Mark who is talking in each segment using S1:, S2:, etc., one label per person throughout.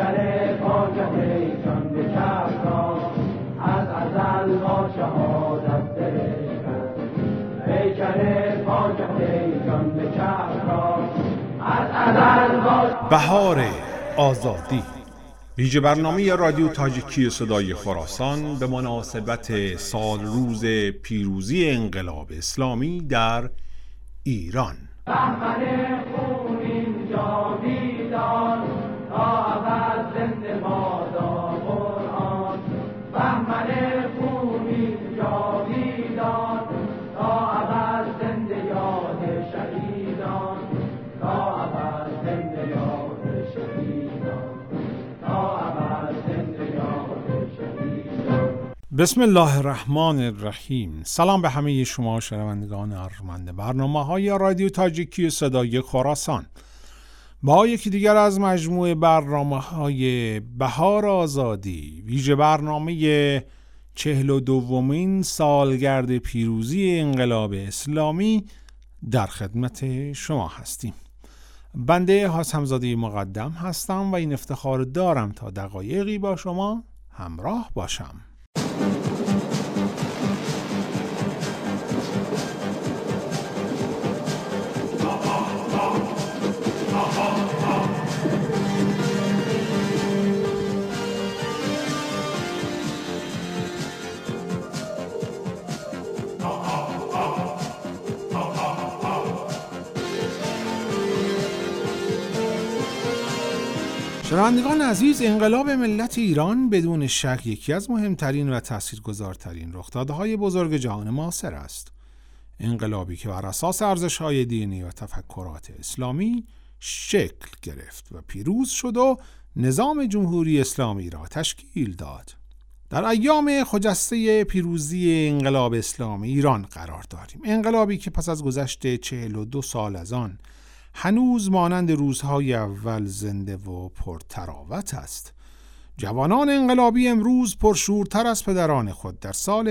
S1: پیکر پاکت جان به چپ را از ازل با شهادت درشکن. پیکر پاکت جان به چپ را از ازل با
S2: بهار آزادی، ویژه برنامه رادیو تاجیکی صدای خراسان به مناسبت سال روز پیروزی انقلاب اسلامی در ایران.
S1: بهمن خونین جاویدان تا ابد زنده بادا قرآن. بهمن خونین جاویدان تا ابد زنده یاد شهیدان. تا ابد زنده یاد شهیدان. تا ابد زنده یاد شهیدان.
S2: بسم الله الرحمن الرحیم. سلام به همه شما شنوندگان ارجمند برنامه‌های رادیو تاجیکی صدای خراسان. با یکی دیگر از مجموعه برنامه‌های بهار آزادی، ویژه برنامه 42مین سالگرد پیروزی انقلاب اسلامی در خدمت شما هستیم. بنده حاتم‌زاده مقدم هستم و این افتخار دارم تا دقایقی با شما همراه باشم. شنوندگان عزیز، انقلاب ملت ایران بدون شک یکی از مهمترین و تاثیرگذارترین رخدادهای بزرگ جهان معاصر است. انقلابی که بر اساس ارزش‌های دینی و تفکرات اسلامی شکل گرفت و پیروز شد و نظام جمهوری اسلامی را تشکیل داد. در ایام خجسته پیروزی انقلاب اسلامی ایران قرار داریم. انقلابی که پس از گذشت 42 سال از آن هنوز مانند روزهای اول زنده و پرتراوت است. جوانان انقلابی امروز پرشورتر از پدران خود در سال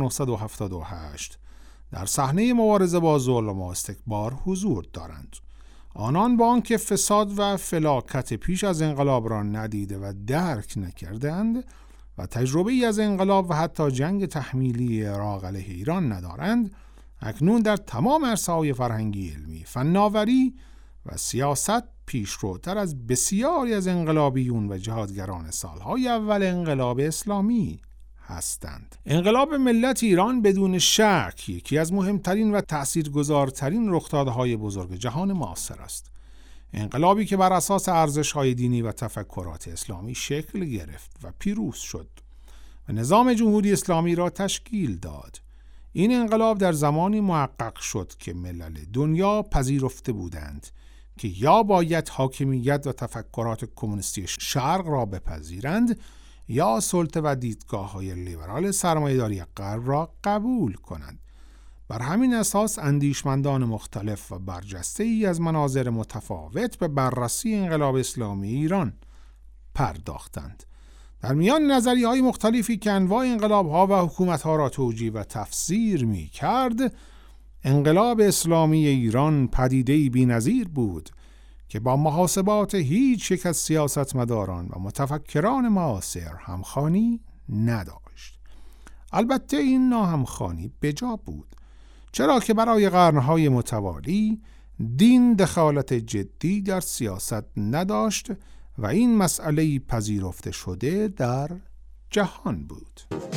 S2: 1978 در صحنه مبارزه با ظلم و استکبار حضور دارند. آنان با آنکه فساد و فلاکت پیش از انقلاب را ندیده و درک نکردند و تجربه ای از انقلاب و حتی جنگ تحمیلی عراق علیه ایران ندارند، اکنون در تمام عرصه‌های فرهنگی، علمی، فناوری و سیاست پیشروتر از بسیاری از انقلابیون و جهادگران سالهای اول انقلاب اسلامی هستند. انقلاب ملت ایران بدون شک یکی از مهمترین و تأثیرگذارترین رخدادهای بزرگ جهان معاصر است. انقلابی که بر اساس ارزش‌های دینی و تفکرات اسلامی شکل گرفت و پیروز شد و نظام جمهوری اسلامی را تشکیل داد. این انقلاب در زمانی محقق شد که ملل دنیا پذیرفته بودند که یا باید حاکمیت و تفکرات کمونیستی شرق را بپذیرند یا سلطه و دیدگاه‌های لیبرال سرمایه‌داری غرب را قبول کنند. بر همین اساس اندیشمندان مختلف و برجسته‌ای از مناظر متفاوت به بررسی انقلاب اسلامی ایران پرداختند. در میان نظریه‌های مختلفی که انواع انقلاب‌ها و حکومت‌ها را توجیه و تفسیر می‌کرد، انقلاب اسلامی ایران پدیده‌ای بی‌نظیر بود که با محاسبات هیچ یک از سیاستمداران و متفکران معاصر همخوانی نداشت. البته این ناهمخوانی بجا بود، چرا که برای قرن‌های متوالی دین دخالت جدی در سیاست نداشت و این مسئله پذیرفته شده در جهان بود.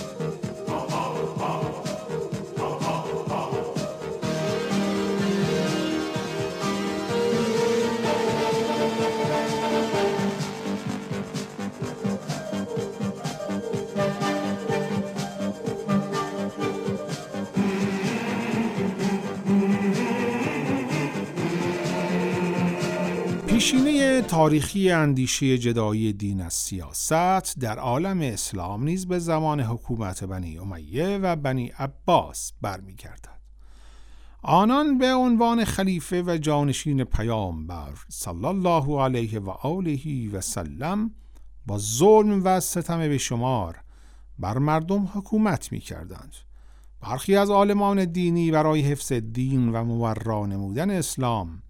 S2: پیشینه تاریخی اندیشه جدایی دین از سیاست در عالم اسلام نیز به زمان حکومت بنی امیه و بنی عباس برمیگردد. آنان به عنوان خلیفه و جانشین پیامبر صلی الله علیه و آله و سلم با ظلم و ستم بیشمار بر مردم حکومت می‌کردند. برخی از عالمان دینی برای حفظ دین و مبرا نمودن اسلام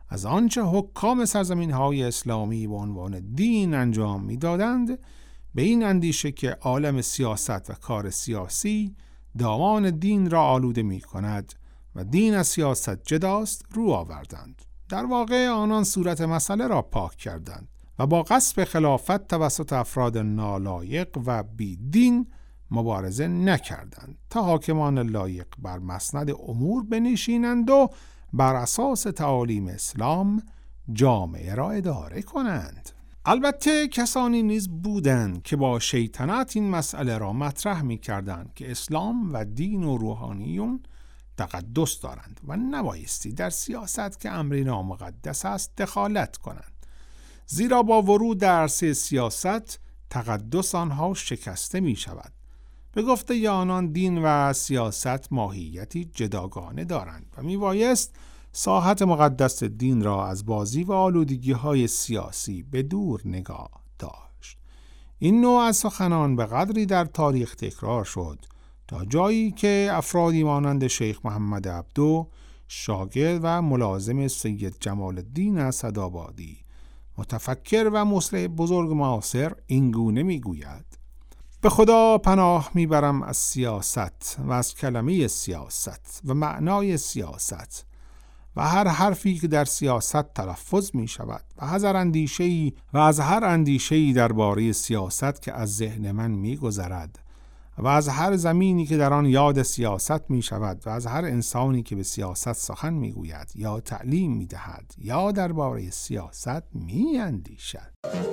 S2: از آنچه حکام سرزمین‌های اسلامی به عنوان دین انجام می‌دادند، به این اندیشه که عالم سیاست و کار سیاسی دامان دین را آلوده می‌کند و دین از سیاست جداست رو آوردند. در واقع آنان صورت مسئله را پاک کردند و با غصب خلافت توسط افراد نالایق و بیدین مبارزه نکردند تا حاکمان لایق بر مسند امور بنشینند و بر اساس تعالیم اسلام جامعه را اداره کنند. البته کسانی نیز بودند که با شیطنت این مسئله را مطرح می کردند که اسلام و دین و روحانیون تقدس دارند و نبایستی در سیاست که امری نامقدس است دخالت کنند، زیرا با ورود در عرصه سیاست تقدس آنها شکسته می شود. به گفته آنان دین و سیاست ماهیتی جداگانه دارند و می بایست ساحت مقدس دین را از بازی و آلودگی های سیاسی به دور نگاه داشت. این نوع از سخنان به قدری در تاریخ تکرار شد تا جایی که افرادی مانند شیخ محمد عبدو، شاگرد و ملازم سید جمال الدین اسدآبادی، متفکر و مصلح بزرگ معاصر، اینگونه میگوید: به خدا پناه میبرم از سیاست و از کلمه سیاست و معنای سیاست و هر حرفی که در سیاست تلفظ می شود و از هر اندیشه‌ای درباره سیاست که از ذهن من می گذرد و از هر زمینی که در آن یاد سیاست می شود و از هر انسانی که به سیاست سخن می گوید یا تعلیم می دهد یا درباره سیاست می اندیشد.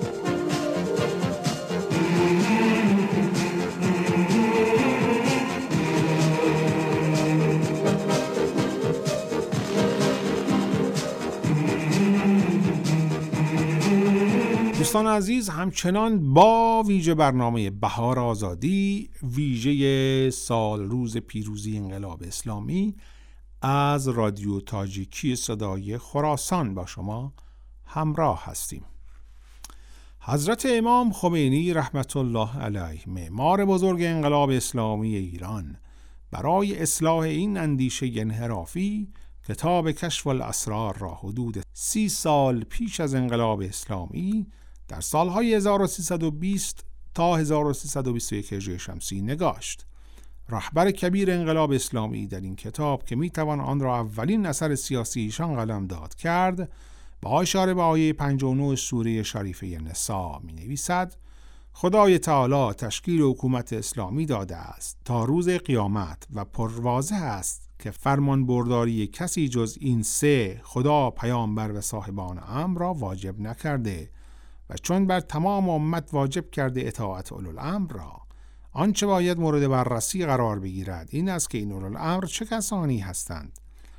S2: دوستان عزیز، همچنان با ویژه برنامه بهار آزادی، ویژه سال روز پیروزی انقلاب اسلامی از رادیو تاجیکی صدای خراسان با شما همراه هستیم. حضرت امام خمینی رحمت الله علیه، معمار بزرگ انقلاب اسلامی ایران، برای اصلاح این اندیشه انحرافی کتاب کشف الاسرار را حدود 30 سال پیش از انقلاب اسلامی در سالهای 1320 تا 1321 هجری شمسی نگاشت. رهبر کبیر انقلاب اسلامی در این کتاب که میتوان آن را اولین اثر سیاسی ایشان قلمداد کرد، با اشاره به آیه 59 سوره شریفه نساء می نویسد: خدای تعالی تشکیل حکومت اسلامی داده است تا روز قیامت و پرواضح است که فرمان برداری کسی جز این سه خدا، پیامبر و صاحبان امر را واجب نکرده و چون بر تمام امت واجب کرده اطاعت اولوالامر را، آنچه باید مورد بررسی قرار بگیرد این است که این اولوالامر چه کسانی هستند.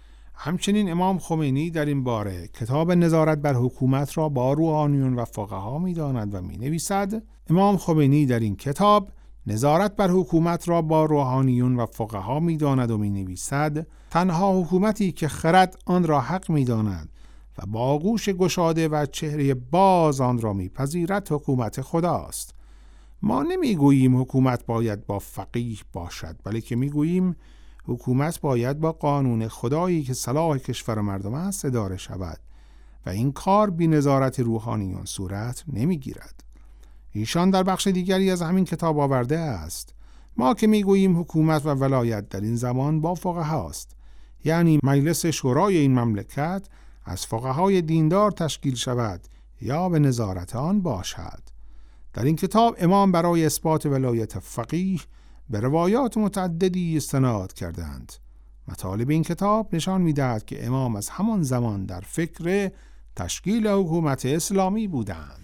S2: همچنین امام خمینی در این باره کتاب نظارت بر حکومت را با روحانیون و فقها می داند و می نویسد: امام خمینی در این کتاب نظارت بر حکومت را با روحانیون و فقها می داند و می نویسد: تنها حکومتی که خرد آن را حق می داند و با آغوش گشاده و چهره باز آن را می پذیرد حکومت خداست. ما نمی گوییم حکومت باید با فقیه باشد، بلکه می گوییم حکومت باید با قانون خدایی که صلاح کشور و مردم است اداره شود و این کار بی نظارت روحانیون صورت نمی گیرد. ایشان در بخش دیگری از همین کتاب آورده است: ما که می گوییم حکومت و ولایت در این زمان با فقها است، یعنی مجلس شورای این مملکت از فقهای دیندار تشکیل شود یا به نظارت آن باشد. در این کتاب امام برای اثبات ولایت فقیه به روایات متعددی استناد کردند. مطالب این کتاب نشان می‌دهد که امام از همان زمان در فکر تشکیل حکومت اسلامی بودند.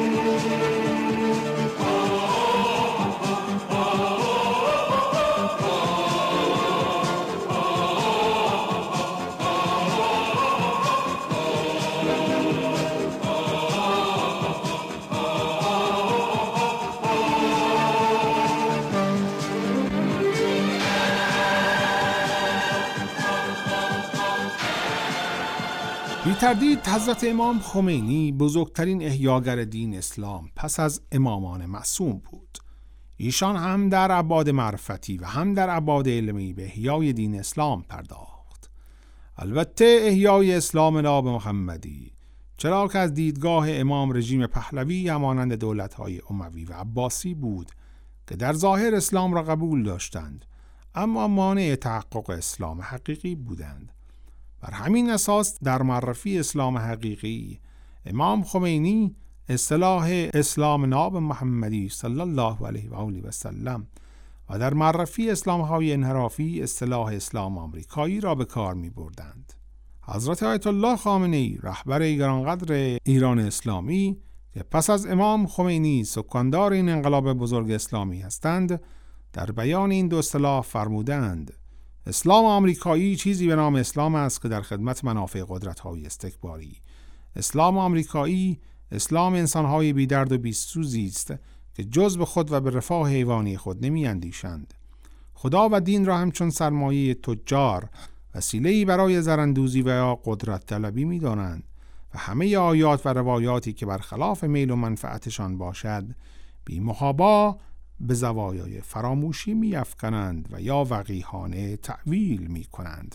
S2: بی تردید حضرت امام خمینی بزرگترین احیاگر دین اسلام پس از امامان معصوم بود. ایشان هم در ابعاد معرفتی و هم در ابعاد علمی به احیای دین اسلام پرداخت. البته احیای اسلام ناب محمدی، چرا که از دیدگاه امام رژیم پهلوی همانند دولت‌های اموی و عباسی بود که در ظاهر اسلام را قبول داشتند اما مانع تحقق اسلام حقیقی بودند. بر همین اساس در معرفی اسلام حقیقی امام خمینی اصطلاح اسلام ناب محمدی صلی الله علیه و آله و سلم و در معرفی اسلام‌های انحرافی اصطلاح اسلام آمریکایی را به کار می‌بردند. حضرت آیت الله خامنه‌ای رهبر گرانقدر ایران اسلامی که پس از امام خمینی سکاندار این انقلاب بزرگ اسلامی هستند، در بیان این دو اصطلاح فرمودند: اسلام آمریکایی چیزی به نام اسلام است که در خدمت منافع قدرت‌های استکباری. اسلام آمریکایی اسلام انسان‌های بی درد و بی سوزی است که جز به خود و به رفاه حیوانی خود نمی اندیشند. خدا و دین را همچون سرمایه تجار وسیله‌ای برای زراندوزی و یا قدرت طلبی می دانند و همه آیات و روایاتی که برخلاف میل و منفعتشان باشد بی محابا به زوایای فراموشی می افکنند و یا وقیحانه تعویل می کنند.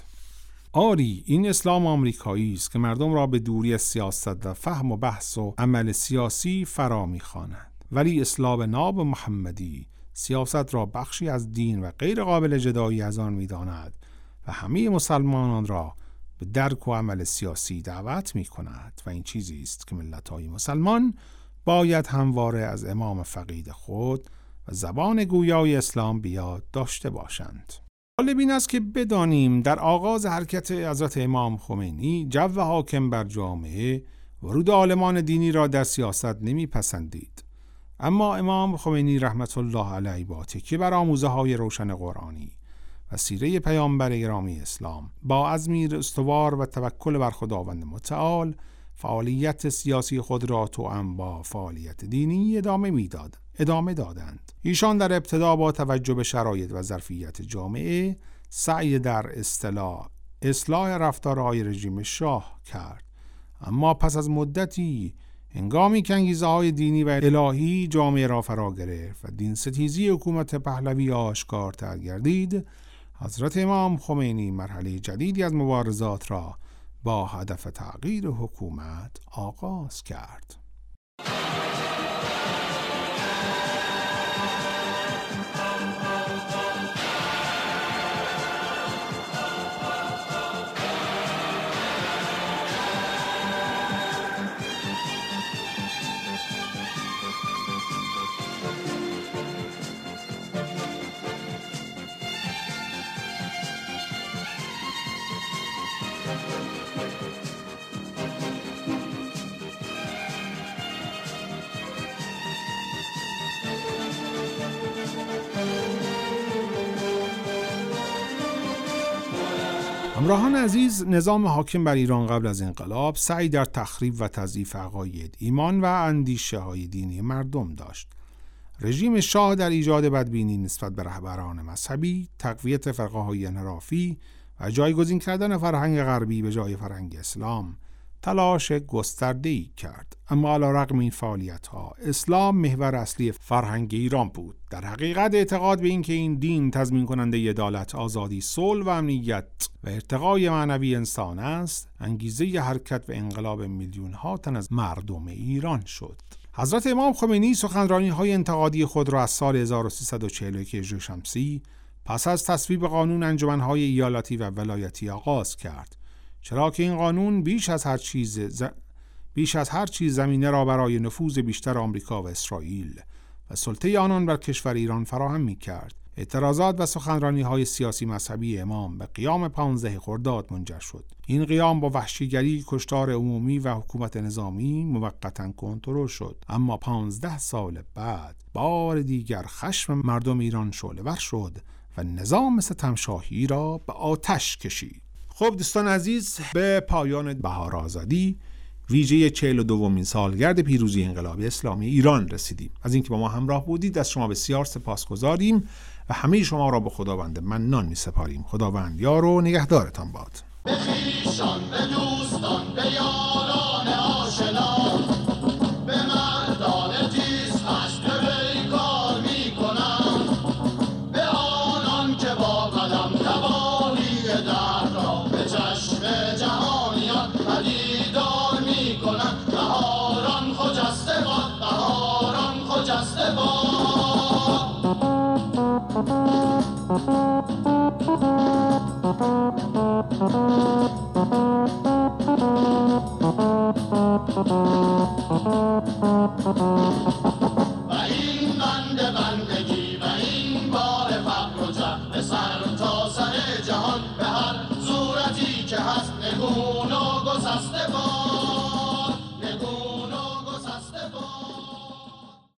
S2: آری این اسلام آمریکایی است که مردم را به دوری از سیاست و فهم و بحث و عمل سیاسی فرا می خوانند. ولی اسلام ناب محمدی سیاست را بخشی از دین و غیر قابل جدایی از آن می داند و همه مسلمانان را به درک و عمل سیاسی دعوت می کند و این چیزی است که ملت‌های مسلمان باید همواره از امام فقید خود و زبان گویای اسلام بیاد داشته باشند. جالب این است که بدانیم در آغاز حرکت حضرت امام خمینی جو حاکم بر جامعه ورود عالمان دینی را در سیاست نمی پسندید. اما امام خمینی رحمت الله علیه با تکیه بر آموزه های روشن قرآنی و سیره پیامبر گرامی اسلام با عزمی استوار و توکل بر خداوند متعال فعالیت سیاسی خود را توأم با فعالیت دینی ادامه دادند. ایشان در ابتدا با توجه به شرایط و ظرفیت جامعه سعی در اصلاح رفتارهای رژیم شاه کرد، اما پس از مدتی هنگامی که انگیزه‌های دینی و الهی جامعه را فرا گرفت و دین ستیزی حکومت پهلوی آشکارتر گردید، حضرت امام خمینی مرحله جدیدی از مبارزات را با هدف تغییر حکومت آغاز کرد. همراهان عزیز، نظام حاکم بر ایران قبل از انقلاب سعی در تخریب و تضعیف عقاید، ایمان و اندیشه های دینی مردم داشت. رژیم شاه در ایجاد بدبینی نسبت به رهبران مذهبی، تقویت فرقه های انحرافی و جایگزین کردن فرهنگ غربی به جای فرهنگ اسلام تلاش گسترده‌ای کرد. اما علی‌رغم این فعالیت‌ها اسلام محور اصلی فرهنگ ایران بود. در حقیقت اعتقاد به این که این دین تضمین کننده عدالت، آزادی، صلح و امنیت و ارتقای معنوی انسان است، انگیزه حرکت و انقلاب میلیون‌ها تن از مردم ایران شد. حضرت امام خمینی سخنرانی‌های انتقادی خود را از سال 1341 هجری شمسی پس از تصویب قانون انجمن‌های ایالتی و ولایتی آغاز کرد، چرا که این قانون بیش از هر چیز زمینه را برای نفوذ بیشتر آمریکا و اسرائیل و سلطه آنان بر کشور ایران فراهم می‌کرد. اعتراضات و سخنرانی‌های سیاسی مذهبی امام به قیام 15 خرداد منجر شد. این قیام با وحشیگری، کشتار عمومی و حکومت نظامی موقتاً کنترل شد، اما 15 سال بعد بار دیگر خشم مردم ایران شعله‌ور شد و نظام ستم شاهی را به آتش کشید. خب دوستان عزیز، به پایان بهار آزادی ویژه 42مین سالگرد پیروزی انقلاب اسلامی ایران رسیدیم. از اینکه با ما همراه بودید از شما بسیار سپاسگزاریم و همه شما را به خداوند منان می‌سپاریم. خداوند یار و نگهدارتان باد. به خویشان، به دوستان، به یار